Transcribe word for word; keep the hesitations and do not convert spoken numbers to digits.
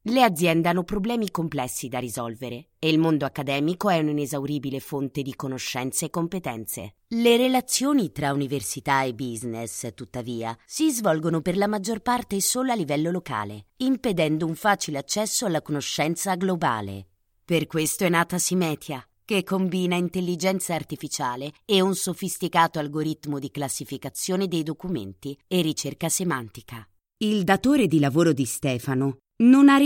Le aziende hanno problemi complessi da risolvere e il mondo accademico è un'inesauribile fonte di conoscenze e competenze. Le relazioni tra università e business, tuttavia, si svolgono per la maggior parte solo a livello locale, impedendo un facile accesso alla conoscenza globale. Per questo è nata Simetia, che combina intelligenza artificiale e un sofisticato algoritmo di classificazione dei documenti e ricerca semantica. Il datore di lavoro di Stefano non ha